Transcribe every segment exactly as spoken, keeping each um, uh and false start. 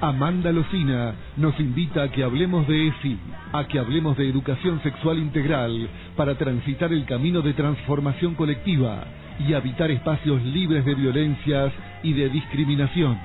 Amanda Locina nos invita a que hablemos de E S I, a que hablemos de educación sexual integral para transitar el camino de transformación colectiva y habitar espacios libres de violencias y de discriminación.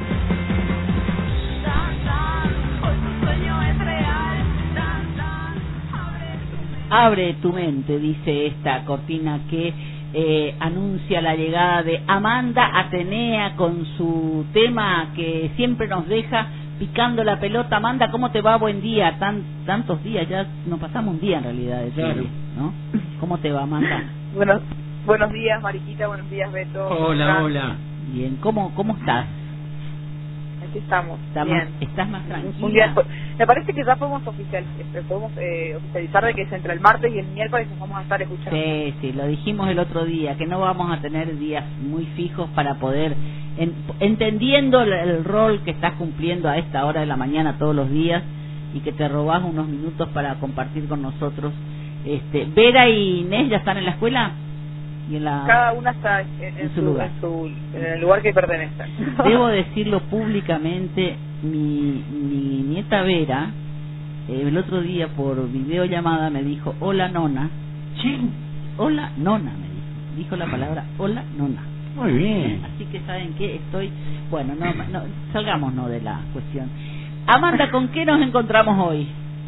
Abre tu mente, dice esta cortina que eh, anuncia la llegada de Amanda Atenea con su tema que siempre nos deja picando la pelota. Amanda, ¿cómo te va? Buen día. Tan, tantos días, ya nos pasamos un día en realidad de serie, ¿no? ¿Cómo te va, Amanda? Buenos, buenos días, Mariquita, buenos días, Beto. Hola, hola. Bien, ¿cómo, cómo estás? Aquí estamos. ¿Estás bien. Más, ¿Estás más tranquila? Un día, me parece que ya podemos, oficial, podemos eh, oficializar de que es entre el martes y el miércoles nos vamos a estar escuchando. Sí, sí, lo dijimos el otro día, que no vamos a tener días muy fijos para poder, en, entendiendo el, el rol que estás cumpliendo a esta hora de la mañana todos los días y que te robás unos minutos para compartir con nosotros. Este, ¿Vera y Inés ya están en la escuela? Y en la... Cada una está en, en, en, su, lugar. En, su, en el lugar que pertenece. Debo decirlo públicamente, mi, mi nieta Vera, eh, el otro día por videollamada me dijo, hola nona. Sí. Hola nona, me dijo. Dijo la palabra hola nona. Muy bien. Así que saben que estoy, bueno, no, no salgámonos de la cuestión. Amanda, ¿con qué nos encontramos hoy?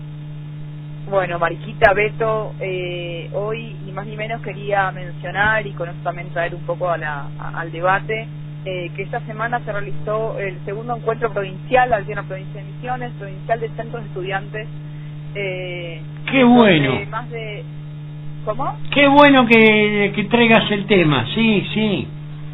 Bueno, Mariquita, Beto, eh, hoy ni más ni menos quería mencionar y con eso también traer un poco a la, a, al debate eh, que esta semana se realizó el segundo encuentro provincial aquí en la provincia de Misiones, provincial de centros de estudiantes. Eh, ¡Qué bueno! Más de, ¿Cómo? ¡Qué bueno que, que traigas el tema! Sí, sí.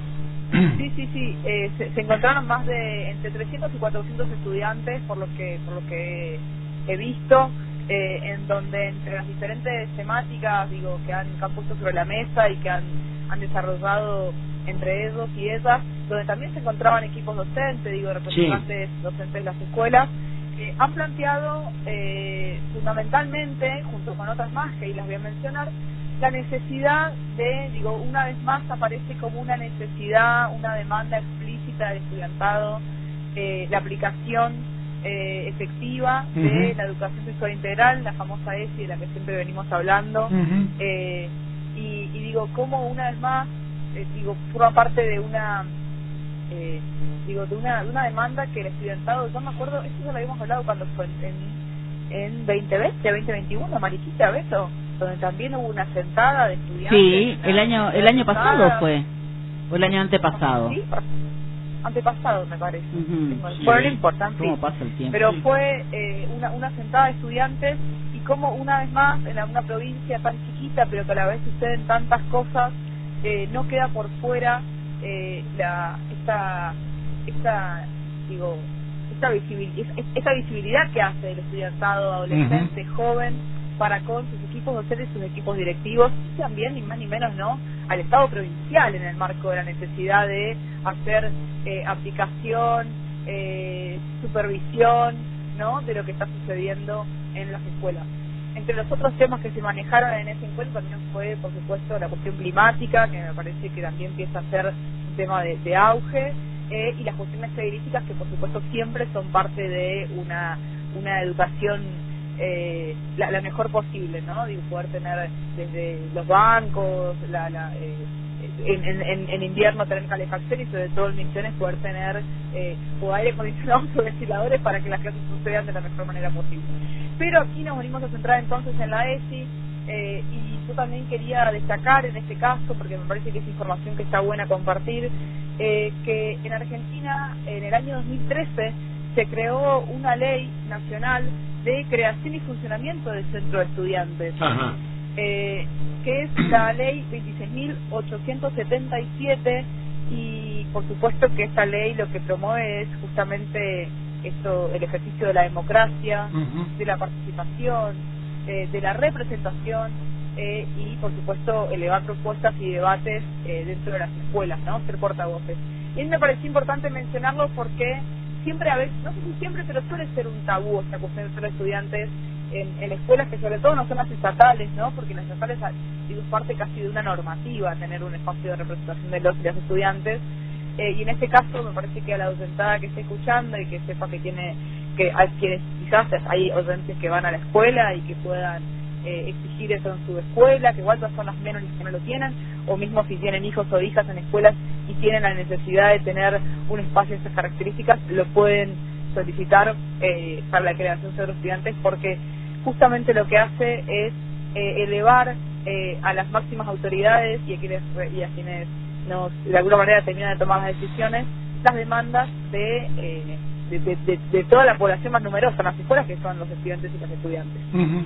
Sí, sí, sí. Eh, se, se encontraron más de entre trescientos y cuatrocientos estudiantes, por lo que por lo que he visto. Eh, en donde entre las diferentes temáticas digo que han, que han puesto sobre la mesa y que han, han desarrollado entre ellos y ellas, donde también se encontraban equipos docentes, digo representantes sí. docentes de las escuelas, eh, han planteado eh, fundamentalmente, junto con otras más que ahí las voy a mencionar, la necesidad de, digo, una vez más aparece como una necesidad, una demanda explícita del estudiantado, eh, la aplicación Eh, efectiva de uh-huh. la educación sexual integral, la famosa E S I de la que siempre venimos hablando, uh-huh. eh, y, y digo, como una vez más, eh, digo, forma parte de una eh, digo, de una de una demanda que el estudiantado, yo me acuerdo, esto ya lo habíamos hablado cuando fue en, en veinte veinte, veinte veintiuno, Mariquita, Beto, donde también hubo una sentada de estudiantes. Sí, el año el año pasado fue, o el año antepasado. Sí, antepasado me parece. Uh-huh. Bueno, no importa, ¿Cómo pasa el tiempo? Pero fue eh, una, una sentada de estudiantes y como una vez más en una provincia tan chiquita pero que a la vez suceden tantas cosas, eh, no queda por fuera eh, la esta esta digo esta visibilidad, esta visibilidad que hace el estudiantado adolescente, uh-huh. joven, para con sus equipos docentes y sus equipos directivos, y también ni más ni menos no al Estado provincial en el marco de la necesidad de hacer eh, aplicación, eh, supervisión, ¿no?, de lo que está sucediendo en las escuelas. Entre los otros temas que se manejaron en ese encuentro también fue, por supuesto, la cuestión climática, que me parece que también empieza a ser un tema de, de auge, eh, y las cuestiones periodísticas, que por supuesto siempre son parte de una una educación eh, la, la mejor posible, ¿no? Digo, poder tener desde los bancos, la, la eh, en, en, en invierno tener calefacción y sobre todo en Misiones poder tener eh, o aire acondicionado o ventiladores para que las clases sucedan de la mejor manera posible. Pero aquí nos venimos a centrar entonces en la E S I, eh, y yo también quería destacar en este caso, porque me parece que es información que está buena compartir, eh, que en Argentina en el año dos mil trece se creó una ley nacional de creación y funcionamiento del centro de estudiantes, eh, que es la ley veintiséis mil ochocientos setenta y siete, y por supuesto que esta ley lo que promueve es justamente esto, el ejercicio de la democracia, uh-huh. de la participación, eh, de la representación, eh, y por supuesto elevar propuestas y debates eh, dentro de las escuelas, ¿no?, ser portavoces. Y a mí me pareció importante mencionarlo porque siempre a veces, no sé si siempre, pero suele ser un tabú esta cuestión de ser estudiantes en, en escuelas que sobre todo no son las estatales, ¿no?, porque las estatales es parte casi de una normativa tener un espacio de representación de los y las estudiantes, eh, y en este caso me parece que a la docentada que esté escuchando y que sepa que tiene, que hay quienes quizás hay docentes que van a la escuela y que puedan eh, exigir eso en su escuela, que igual son las menos que no lo tienen, o mismo si tienen hijos o hijas en escuelas y tienen la necesidad de tener un espacio de esas características, lo pueden solicitar eh, para la creación de los estudiantes, porque justamente lo que hace es eh, elevar eh, a las máximas autoridades y a quienes, y a quienes nos, de alguna manera terminan de tomar las decisiones, las demandas de, eh, de, de, de, de toda la población más numerosa en las escuelas, que son los estudiantes y las estudiantes. Uh-huh.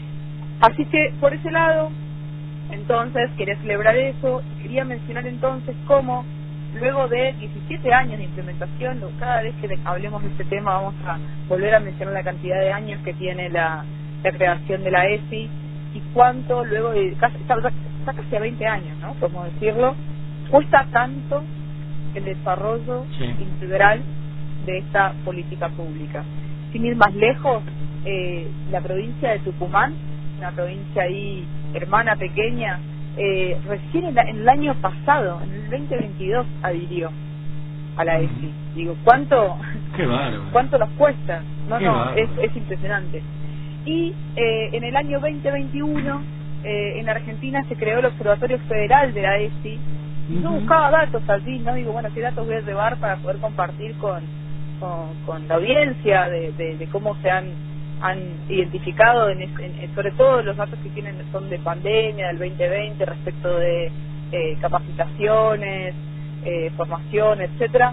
Así que por ese lado, entonces quería celebrar eso, quería mencionar entonces cómo luego de diecisiete años de implementación, cada vez que hablemos de este tema vamos a volver a mencionar la cantidad de años que tiene la, la creación de la E S I y cuánto luego de casi, está, está casi a veinte años, ¿no? Podemos decirlo, cuesta tanto el desarrollo sí. integral de esta política pública. Sin ir más lejos, eh, la provincia de Tucumán, una provincia ahí hermana pequeña, eh, recién en, la, en el año pasado, en el veinte veintidós, adhirió a la E S I. Digo, ¿cuánto Qué bárbaro. cuánto nos cuesta? No, Qué no, es, es impresionante. Y eh, en el año veinte veintiuno, eh, en Argentina se creó el Observatorio Federal de la E S I. Uh-huh. Yo buscaba datos allí, ¿no? Digo, bueno, ¿qué datos voy a llevar para poder compartir con, con, con la audiencia de, de, de cómo se han han identificado, en, en, sobre todo los datos que tienen son de pandemia, del veinte veinte, respecto de eh, capacitaciones, eh, formación, etcétera.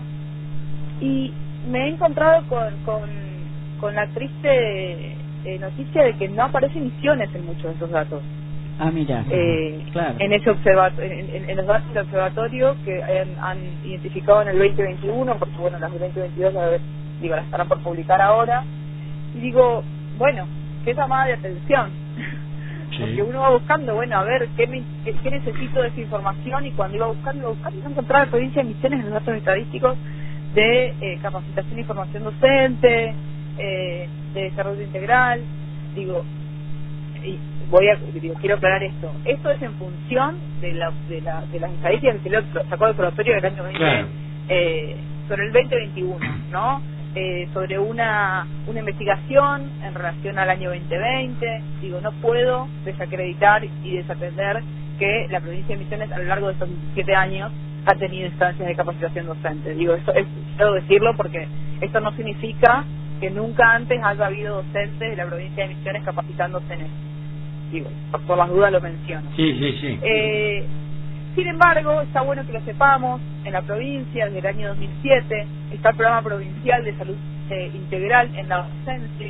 Y me he encontrado con, con, con la triste eh, noticia de que no aparecen misiones en muchos de esos datos. Ah, mira, eh, claro. En ese observato en, en, en los datos del observatorio que han, han identificado en el veinte veintiuno, porque bueno, las del veinte veintidós las, digo, las estarán por publicar ahora. Y digo, bueno, qué llamada de atención, sí. Porque uno va buscando, bueno, a ver, ¿qué, me, qué, qué necesito de esa información? Y cuando iba buscando, iba buscando, iba a encontrar la provincia de Misiones en los datos estadísticos de eh, capacitación y formación docente, eh, de desarrollo integral. Digo, y voy a, digo, quiero aclarar esto. Esto es en función de, la, de, la, de las estadísticas que se lo sacó el observatorio del año veinte, claro. eh, sobre el veinte veintiuno, ¿no? Eh, sobre una una investigación en relación al año veinte veinte. Digo, no puedo desacreditar y desatender que la provincia de Misiones a lo largo de estos diecisiete años ha tenido instancias de capacitación docente. Digo, eso es, quiero decirlo porque esto no significa que nunca antes haya habido docentes de la provincia de Misiones capacitándose en eso. Digo, por, por las dudas lo menciono. Sí, sí, sí. Eh, sin embargo, está bueno que lo sepamos, en la provincia, desde el año dos mil siete, está el Programa Provincial de Salud eh, Integral en la Docencia,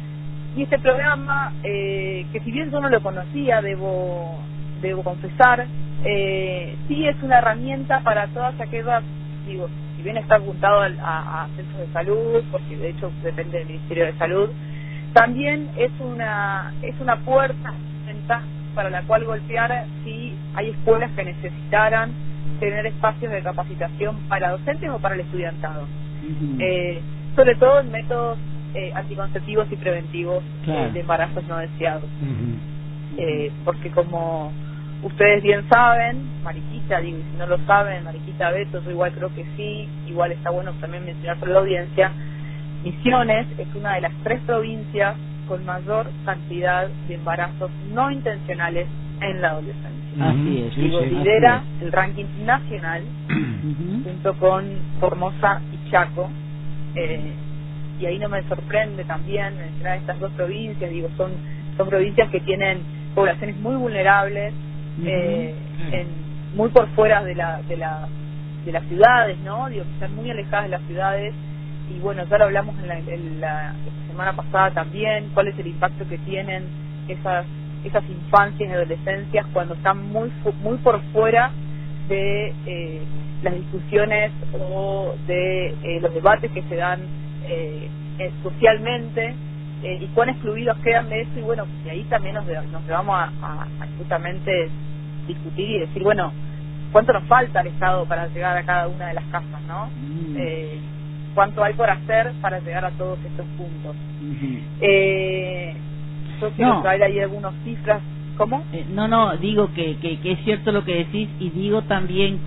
y este programa, eh, que si bien yo no lo conocía, debo debo confesar, eh, sí es una herramienta para todas aquellas, digo, si bien está apuntado a, a, a centros de salud, porque de hecho depende del Ministerio de Salud, también es una es una puerta, ventaja para la cual golpear si hay escuelas que necesitaran tener espacios de capacitación para docentes o para el estudiantado, uh-huh. eh, sobre todo en métodos eh, anticonceptivos y preventivos, claro. eh, de embarazos no deseados, uh-huh. eh, porque como ustedes bien saben, Mariquita, digo, si no lo saben, Mariquita, Beto, yo igual creo que sí, igual está bueno también mencionar para la audiencia, Misiones es una de las tres provincias con mayor cantidad de embarazos no intencionales en la adolescencia. Así es. Digo, sí, lidera sí. el ranking nacional uh-huh. junto con Formosa y Chaco, eh, y ahí no me sorprende también mencionar estas dos provincias. Digo, son son provincias que tienen poblaciones muy vulnerables, uh-huh. eh, en, muy por fuera de la de la de las ciudades, ¿no? Digo, que están muy alejadas de las ciudades. Y bueno, ya lo hablamos en la, en la semana pasada también, cuál es el impacto que tienen esas esas infancias y adolescencias cuando están muy muy por fuera de eh, las discusiones o de eh, los debates que se dan eh, eh, socialmente, eh, y cuán excluidos quedan de eso. Y bueno, y ahí también nos, nos vamos a, a, a justamente discutir y decir, bueno, cuánto nos falta al Estado para llegar a cada una de las casas, ¿no? Mm. Eh, cuánto hay por hacer para llegar a todos estos puntos. Uh-huh. eh, yo quiero no. traer ahí algunas cifras. ¿Cómo? Eh, no, no, digo que, que, que es cierto lo que decís, y digo también que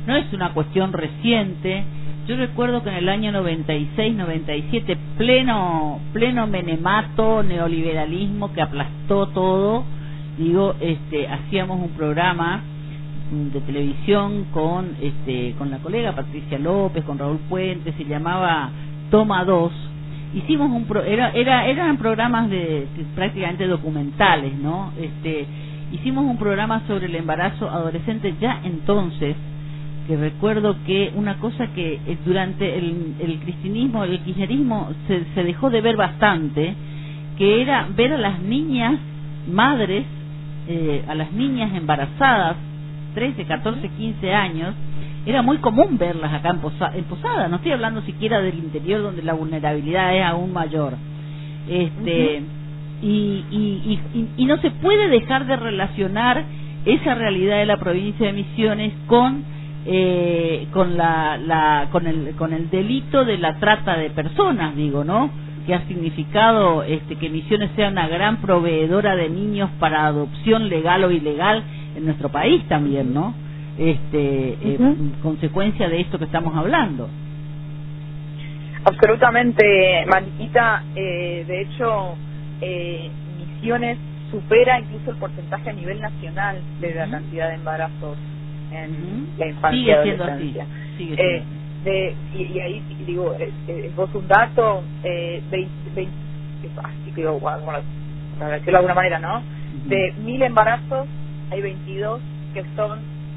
no es una cuestión reciente. Yo recuerdo que en el año noventa y seis, noventa y siete, pleno pleno menemato, neoliberalismo que aplastó todo, digo, este hacíamos un programa de televisión con este con la colega Patricia López, con Raúl Puente, se llamaba Toma dos. Hicimos un pro, era era eran programas de, de prácticamente documentales, ¿no? Este hicimos un programa sobre el embarazo adolescente ya entonces, que recuerdo que una cosa que eh, durante el, el cristianismo, el kirchnerismo se, se dejó de ver bastante, que era ver a las niñas madres, eh, a las niñas embarazadas, trece, catorce, quince años, era muy común verlas acá en, Posa, en Posada, no estoy hablando siquiera del interior donde la vulnerabilidad es aún mayor. Este uh-huh. y, y, y, y no se puede dejar de relacionar esa realidad de la provincia de Misiones con eh, con la, la con el con el delito de la trata de personas, digo, ¿no? Que ha significado este que Misiones sea una gran proveedora de niños para adopción legal o ilegal en nuestro país también, ¿no? Este eh, uh-huh. consecuencia de esto que estamos hablando. Absolutamente, Mariquita. Eh, de hecho, eh, Misiones supera incluso el porcentaje a nivel nacional de la uh-huh. cantidad de embarazos en uh-huh. la infancia y adolescencia. Sigue eh, de, y, y ahí digo, eh, eh, vos un dato, eh, veinte, veinte, así que digo, bueno, para decirlo de alguna manera, ¿no? Uh-huh. De mil embarazos hay veintidós que son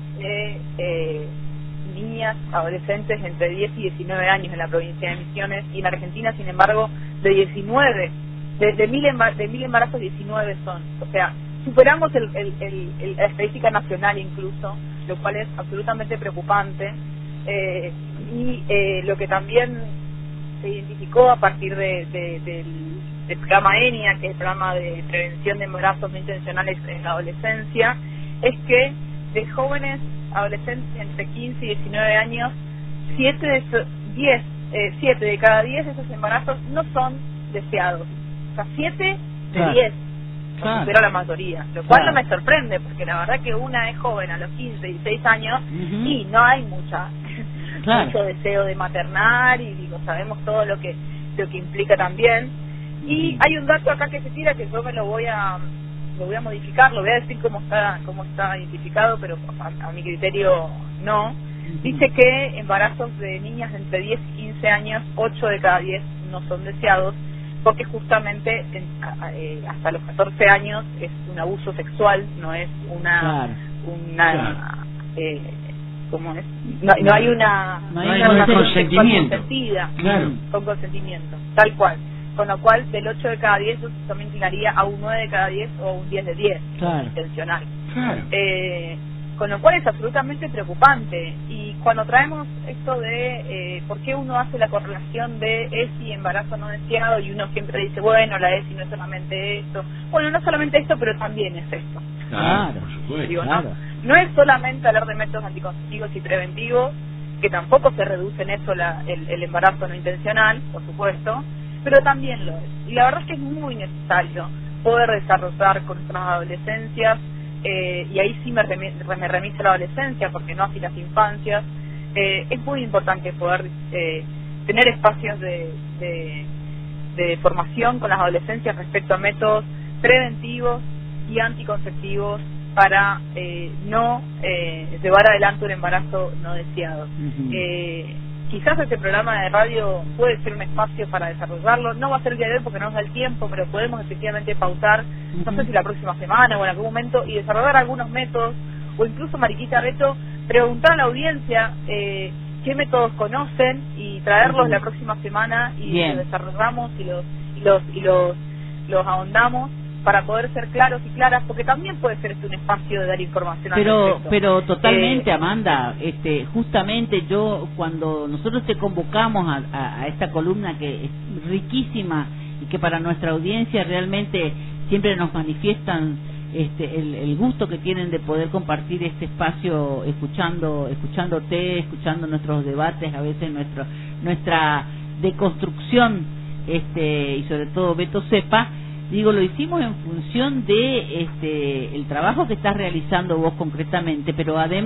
de eh, niñas, adolescentes entre diez y diecinueve años en la provincia de Misiones, y en Argentina, sin embargo, de diecinueve, de, de, mil, embar- de mil embarazos, diecinueve son. O sea, superamos el, el, el, el, la estadística nacional incluso, lo cual es absolutamente preocupante. Eh, y eh, lo que también se identificó a partir de, de, del, del programa ENIA, que es el programa de prevención de embarazos no intencionales en la adolescencia, es que de jóvenes adolescentes entre quince y diecinueve años, siete de esos, diez, eh, siete de cada diez de esos embarazos no son deseados. O sea, siete de claro. diez claro. supera la mayoría, lo cual claro. no me sorprende, porque la verdad que una es joven a los quince, dieciséis años uh-huh. y no hay mucha claro. mucho deseo de maternar, y digo, sabemos todo lo que lo que implica también. Uh-huh. Y hay un dato acá que se tira que yo me lo voy a lo voy a modificar, lo voy a decir cómo está cómo está identificado, pero a, a mi criterio no. Uh-huh. Dice que embarazos de niñas entre diez y quince años, ocho de cada diez no son deseados, porque justamente en, a, eh, hasta los catorce años es un abuso sexual, no es una claro. una claro. eh, ¿cómo es? No, no hay una no hay una, una consentimiento consentida, claro. con consentimiento, tal cual. Con lo cual, del ocho de cada diez, eso también inclinaría a un nueve de cada diez o un diez de diez, claro. intencional. Claro. Eh, con lo cual es absolutamente preocupante. Y cuando traemos esto de eh, por qué uno hace la correlación de E S I y embarazo no deseado, y uno siempre dice, bueno, la E S I no es solamente esto. Bueno, no solamente esto, pero también es esto. Claro, por supuesto. Digo, claro. no, no es solamente hablar de métodos anticonceptivos y preventivos, que tampoco se reduce en eso la, el, el embarazo no intencional, por supuesto, pero también lo es. Y la verdad es que es muy necesario poder desarrollar con nuestras adolescencias, eh, y ahí sí me, remi me remite a la adolescencia, porque no así las infancias. Eh, es muy importante poder eh, tener espacios de, de, de formación con las adolescencias respecto a métodos preventivos y anticonceptivos para eh, no eh, llevar adelante un embarazo no deseado. Uh-huh. eh, Quizás este programa de radio puede ser un espacio para desarrollarlo. No va a ser el día de hoy porque no nos da el tiempo, pero podemos efectivamente pausar, no sé si la próxima semana o en algún momento, y desarrollar algunos métodos, o incluso, Mariquita Reto, preguntar a la audiencia eh, qué métodos conocen y traerlos la próxima semana, y Bien. los desarrollamos y los y los y los, los ahondamos para poder ser claros y claras, porque también puede ser este un espacio de dar información al pero respecto. pero totalmente, eh, Amanda, este justamente yo cuando nosotros te convocamos a, a, a esta columna que es riquísima y que para nuestra audiencia realmente siempre nos manifiestan este el, el gusto que tienen de poder compartir este espacio, escuchando escuchándote, escuchando nuestros debates, a veces nuestro nuestra deconstrucción, este y sobre todo Beto sepa. Digo, lo hicimos en función de este el trabajo que estás realizando vos concretamente, pero además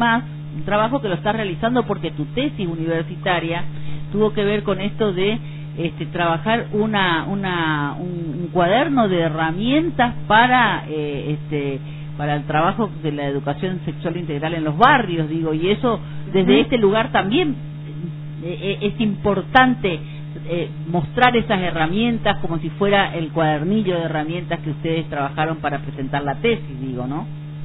un trabajo que lo estás realizando porque tu tesis universitaria tuvo que ver con esto de este, trabajar una, una un, un cuaderno de herramientas para eh, este para el trabajo de la educación sexual integral en los barrios, digo, y eso desde uh-huh. este lugar también eh, es importante eh, mostrar esas herramientas como si fuera el cuadernillo de herramientas que ustedes trabajaron para presentar la tesis, digo, ¿no?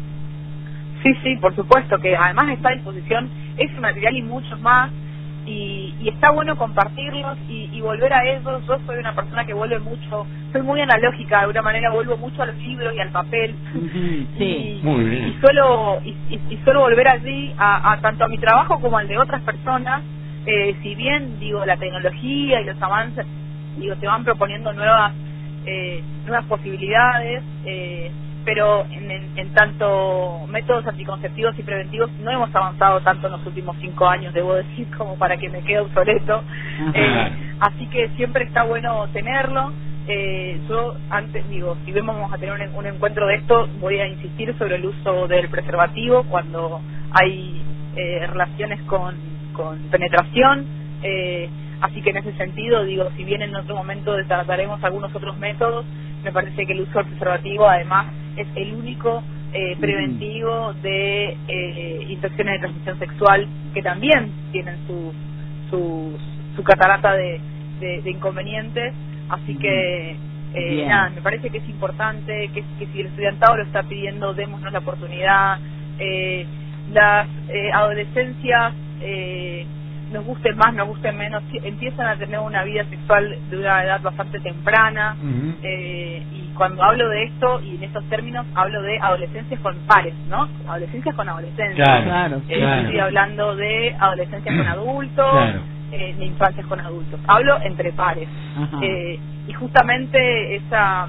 Sí, sí, por supuesto, que además está a disposición ese material y muchos más, y, y está bueno compartirlos y, y volver a ellos. Yo soy una persona que vuelve mucho, soy muy analógica, de alguna manera vuelvo mucho a los libros y al papel, uh-huh, sí. y, muy bien. y suelo y, y, y suelo volver allí a, a tanto a mi trabajo como al de otras personas. Eh, si bien digo la tecnología y los avances digo te van proponiendo nuevas eh, nuevas posibilidades, eh, pero en, en, en tanto métodos anticonceptivos y preventivos no hemos avanzado tanto en los últimos cinco años, debo decir, como para que me quede obsoleto. Eh, así que siempre está bueno tenerlo. Eh, yo antes digo, si vamos a tener un, un encuentro de esto, voy a insistir sobre el uso del preservativo cuando hay eh, relaciones con, con penetración. Eh, así que en ese sentido, digo, si bien en otro momento trataremos algunos otros métodos, me parece que el uso del preservativo además es el único eh, preventivo de eh, infecciones de transmisión sexual que también tienen su su, su catarata de, de, de inconvenientes. Así que eh, nada, me parece que es importante que, que si el estudiantado lo está pidiendo, démonos la oportunidad. Eh, las eh, adolescencias, eh, nos gusten más, nos gusten menos, empiezan a tener una vida sexual de una edad bastante temprana. Uh-huh. eh, y cuando hablo de esto y en estos términos hablo de adolescencias con pares, ¿no? Adolescencias con adolescencia. Claro, claro, eh, claro. Estoy hablando de adolescencias con adultos, claro. eh, de infancias con adultos. Hablo entre pares. Eh, y justamente esa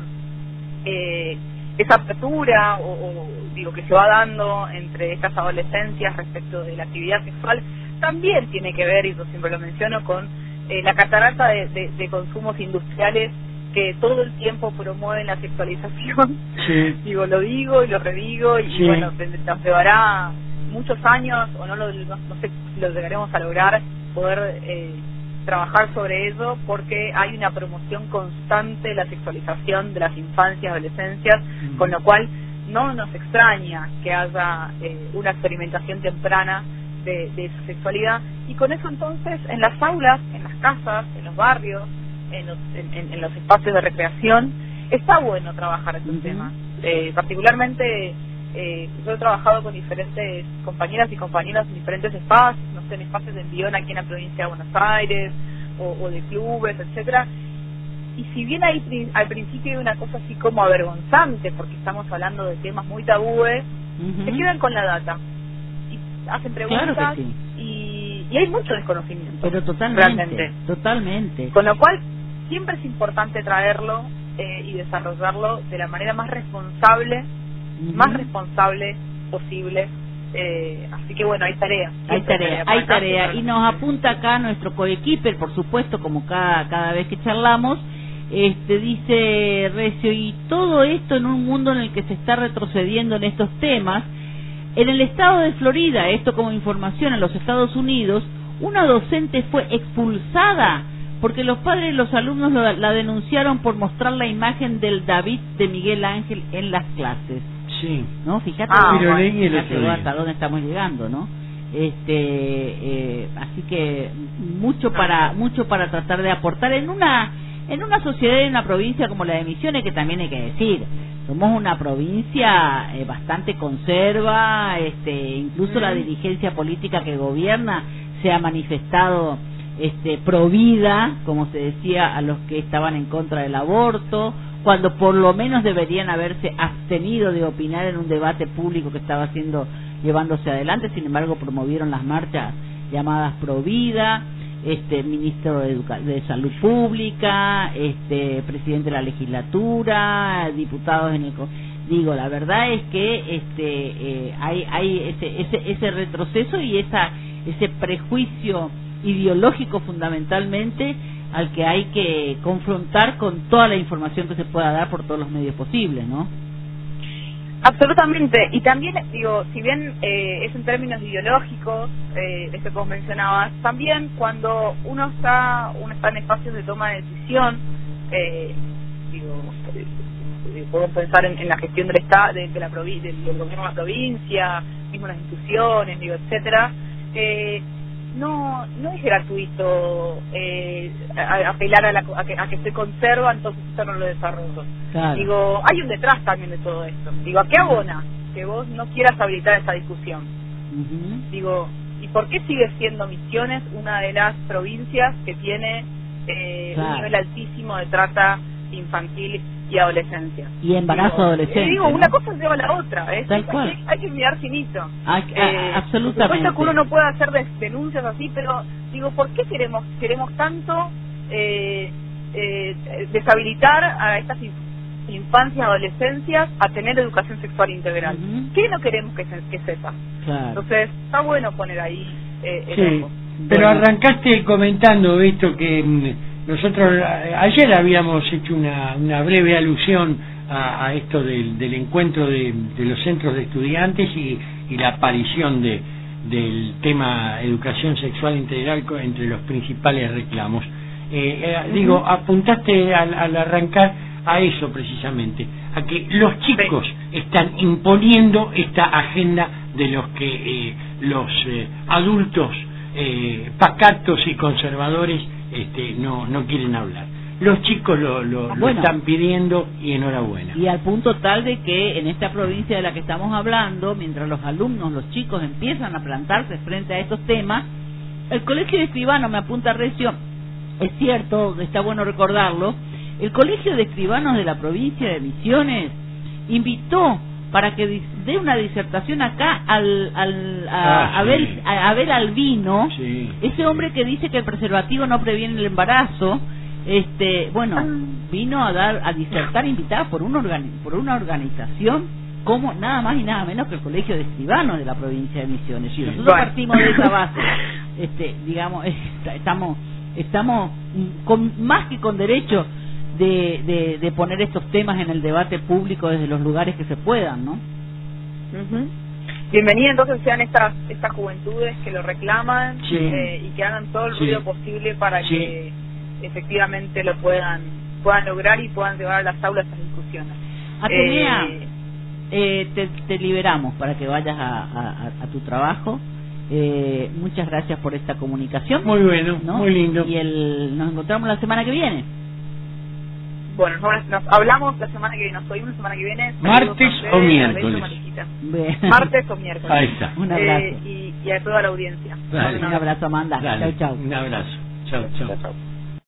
eh, esa apertura o, o digo que se va dando entre estas adolescencias respecto de la actividad sexual también tiene que ver, y yo siempre lo menciono, con eh, la catarata de, de, de consumos industriales que todo el tiempo promueven la sexualización. Sí. Digo, lo digo y lo redigo, y sí. bueno, nos llevará muchos años, o no, lo, no, no sé si lo llegaremos a lograr, poder eh, trabajar sobre eso, porque hay una promoción constante de la sexualización de las infancias y adolescencias, mm. con lo cual no nos extraña que haya eh, una experimentación temprana De, de su sexualidad, y con eso entonces en las aulas, en las casas, en los barrios, en los, en, en, en los espacios de recreación, está bueno trabajar estos uh-huh. temas. Eh, particularmente eh, yo he trabajado con diferentes compañeras y compañeros en diferentes espacios, no sé, en espacios de envión aquí en la provincia de Buenos Aires, o, o de clubes, etcétera. Y si bien hay al principio hay una cosa así como avergonzante, porque estamos hablando de temas muy tabúes, uh-huh. se quedan con la data. Hacen preguntas, claro que sí. y, y hay mucho desconocimiento. Pero totalmente, realmente. totalmente. Con lo cual, siempre es importante traerlo eh, y desarrollarlo de la manera más responsable, uh-huh. más responsable posible. Eh, así que bueno, hay tarea. Hay tarea, hay tarea. Y nos apunta acá nuestro coequiper, por supuesto, como cada, cada vez que charlamos. Este dice Recio, y todo esto en un mundo en el que se está retrocediendo en estos temas. En el estado de Florida, esto como información, en los Estados Unidos, una docente fue expulsada porque los padres de los alumnos lo, la denunciaron por mostrar la imagen del David de Miguel Ángel en las clases. Sí. ¿No? Fíjate, ah, bueno, fíjate hasta dónde estamos llegando, ¿no? Este, eh, así que mucho para mucho para tratar de aportar en una en una sociedad, en una provincia como la de Misiones, que también hay que decir, somos una provincia eh, bastante conserva, este, incluso mm. la dirigencia política que gobierna se ha manifestado este, provida, como se decía, a los que estaban en contra del aborto, cuando por lo menos deberían haberse abstenido de opinar en un debate público que estaba siendo llevándose adelante. Sin embargo, promovieron las marchas llamadas provida. Este ministro de, Educa de Salud Pública, este presidente de la legislatura, diputados en el digo, la verdad es que este eh, hay hay ese ese ese retroceso y esa ese prejuicio ideológico fundamentalmente al que hay que confrontar con toda la información que se pueda dar por todos los medios posibles, ¿no? Absolutamente, y también, digo, si bien eh, es en términos ideológicos, eh, eso que vos mencionabas, también cuando uno está uno está en espacios de toma de decisión, eh, digo, eh, podemos pensar en, en la gestión del Estado, de, de la provi del, del gobierno de la provincia, mismo las instituciones, digo, etcétera, eh, no no es gratuito eh, a, apelar a, la, a, que, a que se conserva, entonces esto no lo desarrollo. Claro. Digo, hay un detrás también de todo esto. Digo, ¿a qué abona que vos no quieras habilitar esa discusión? Uh-huh. Digo, ¿y por qué sigue siendo Misiones una de las provincias que tiene eh, claro. un nivel altísimo de trata infantil y adolescencia? Y embarazo digo, adolescente. Eh, digo, ¿no? Una cosa lleva a la otra, ¿eh? Tal cual. Hay, hay que mirar finito. Hay, eh, absolutamente. Por supuesto que uno no puede hacer denuncias así, pero digo, ¿por qué queremos queremos tanto eh, eh, deshabilitar a estas infancias, adolescencias a tener educación sexual integral? Uh-huh. ¿Qué no queremos que, se, que sepa? Claro. Entonces, está bueno poner ahí eh, el sí, ojo. Pero bueno. Arrancaste comentando esto que mm, nosotros a, ayer habíamos hecho una, una breve alusión a, a esto del, del encuentro de, de los centros de estudiantes y, y la aparición de del tema educación sexual integral entre los principales reclamos. Eh, eh, uh-huh. Digo, apuntaste al, al arrancar a eso precisamente, a que los chicos sí. están imponiendo esta agenda de los que eh, los eh, adultos eh, pacatos y conservadores este, no no quieren hablar. Los chicos lo, lo, bueno, lo están pidiendo y enhorabuena. Y al punto tal de que en esta provincia de la que estamos hablando, mientras los alumnos, los chicos empiezan a plantarse frente a estos temas, el Colegio de Escribanos, me apunta Recio, es cierto, está bueno recordarlo, el Colegio de Escribanos de la provincia de Misiones invitó para que dé una disertación acá al, al a, ah, Abel, sí. a Abel Albino, sí. ese hombre que dice que el preservativo no previene el embarazo. Este, bueno, vino a dar a disertar invitada por una organi por una organización como nada más y nada menos que el Colegio de Escribanos de la provincia de Misiones. Y nosotros bueno. partimos de esa base, este, digamos, estamos estamos con, más que con derecho de, de, de poner estos temas en el debate público desde los lugares que se puedan, ¿no? Uh-huh. Bienvenida entonces sean estas estas juventudes que lo reclaman sí. eh, y que hagan todo el ruido sí. posible para sí. que efectivamente lo puedan puedan lograr y puedan llevar a las aulas estas discusiones. Atenea, eh, eh, te, te liberamos para que vayas a, a, a tu trabajo. Eh, muchas gracias por esta comunicación. Muy bueno, ¿no? Muy lindo. Y el, nos encontramos la semana que viene. Bueno, nos, nos hablamos la semana que viene, nos oímos la semana que viene. ¿Martes o miércoles? Martes o miércoles. Ahí está. Un abrazo. Eh, y, y a toda la audiencia. Dale. Un abrazo, Amanda. Dale. Chau, chau. Un abrazo. Chau, chau. chau, chau.